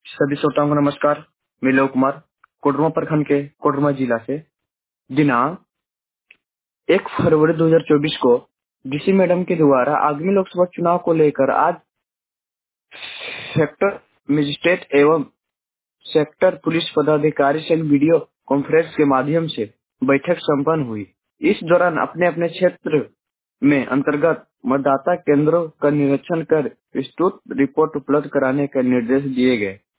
सभी श्रोताओं को नमस्कार। मैं लोक कुमार कोडरमा प्रखंड के कोडरमा जिला से दिनांक 1 फरवरी 2024 को डीसी मैडम के द्वारा आगामी लोकसभा चुनाव को लेकर आज सेक्टर मजिस्ट्रेट एवं सेक्टर पुलिस पदाधिकारी से वीडियो कॉन्फ्रेंस के माध्यम से बैठक संपन्न हुई। इस दौरान अपने अपने क्षेत्र में अंतर्गत मतदाता केंद्रों का निरीक्षण कर विस्तृत रिपोर्ट उपलब्ध कराने के निर्देश दिए गए।